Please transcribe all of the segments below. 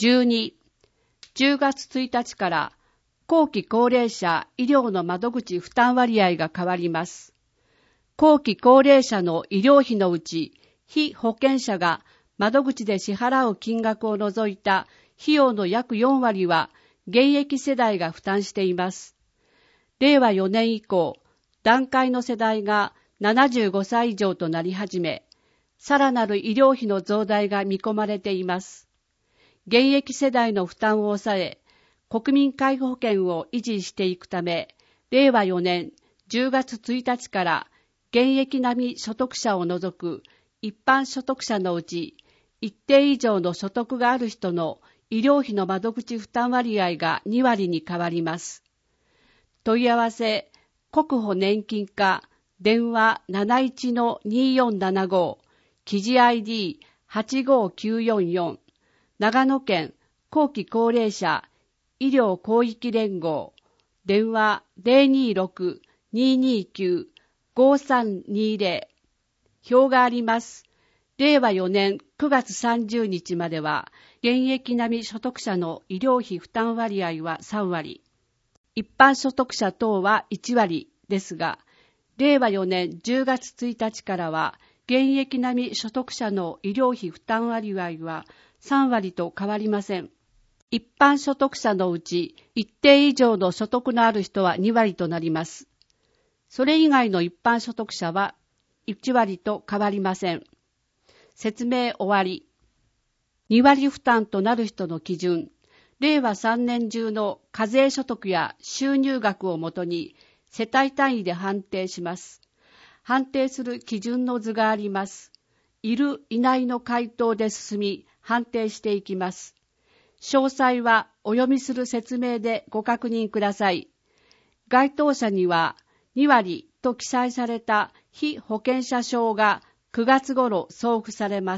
12、10月1日から後期高齢者医療の窓口負担割合が変わります。後期高齢者の医療費のうち、被保険者が窓口で支払う金額を除いた費用の約4割は現役世代が負担しています。令和4年以降、団塊の世代が75歳以上となり始め、さらなる医療費の増大が見込まれています。現役世代の負担を抑え、国民皆保険を維持していくため、令和4年10月1日から現役並み所得者を除く一般所得者のうち、一定以上の所得がある人の医療費の窓口負担割合が2割に変わります。問い合わせ、国保年金課、電話 71-2475、記事 ID85944、長野県後期高齢者医療広域連合、電話 026-229-5320、表があります。令和4年9月30日までは、現役並み所得者の医療費負担割合は3割、一般所得者等は1割ですが、令和4年10月1日からは、現役並み所得者の医療費負担割合は3割と変わりません。一般所得者のうち、一定以上の所得のある人は2割となります。それ以外の一般所得者は1割と変わりません。説明終わり。2割負担となる人の基準。令和3年中の課税所得や収入額をもとに世帯単位で判定します。判定する基準の図があります。いるいないの回答で進み判定していきます。詳細はお読みする説明でご確認ください。該当者には2割と記載された被保険者証が9月頃送付されます。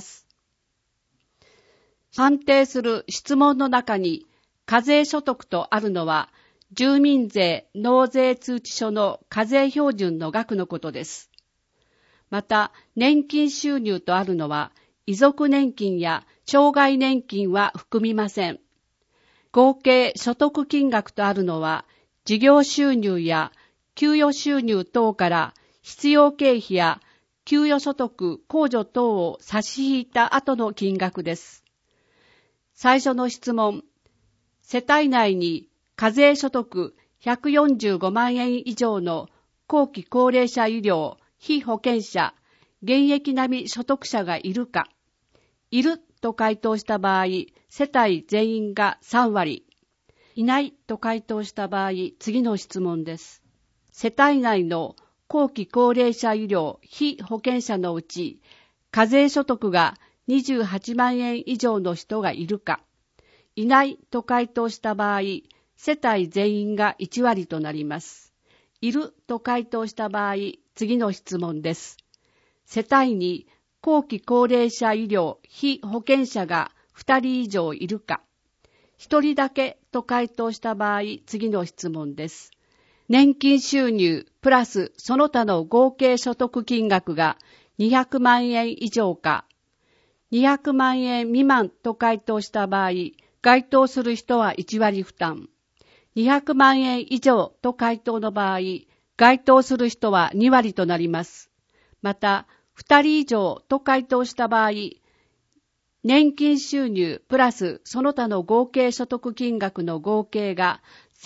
判定する質問の中に課税所得とあるのは住民税納税通知書の課税標準の額のことです。また年金収入とあるのは遺族年金や障害年金は含みません。合計所得金額とあるのは事業収入や給与収入等から必要経費や給与所得控除等を差し引いた後の金額です。最初の質問。世帯内に課税所得145万円以上の後期高齢者医療被保険者現役並み所得者がいるか。いると回答した場合、世帯全員が3割。いないと回答した場合、次の質問です。世帯内の後期高齢者医療被保険者のうち、課税所得が28万円以上の人がいるか。いないと回答した場合、世帯全員が1割となります。いると回答した場合、次の質問です。世帯に後期高齢者医療被保険者が2人以上いるか。1人だけと回答した場合、次の質問です。年金収入プラスその他の合計所得金額が200万円以上か。200万円未満と回答した場合、該当する人は1割負担。200万円以上と回答の場合、該当する人は2割となります。また、2人以上と回答した場合、年金収入プラスその他の合計所得金額の合計が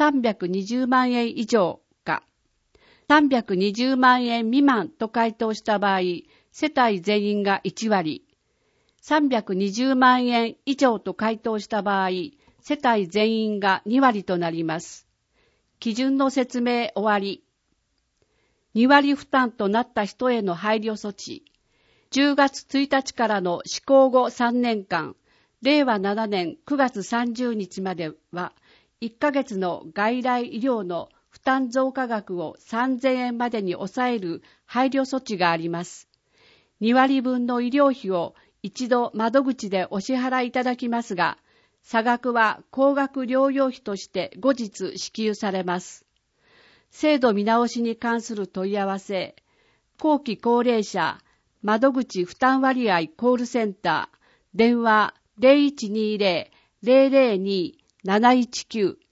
320万円以上か、320万円未満と回答した場合、世帯全員が1割、320万円以上と回答した場合、世帯全員が2割となります。基準の説明終わり。2割負担となった人への配慮措置。10月1日からの施行後3年間、令和7年9月30日までは、1ヶ月の外来医療の負担増加額を3000円までに抑える配慮措置があります。2割分の医療費を一度窓口でお支払いいただきますが、差額は高額療養費として後日支給されます。制度見直しに関する問い合わせ、後期高齢者窓口負担割合コールセンター、電話 002-719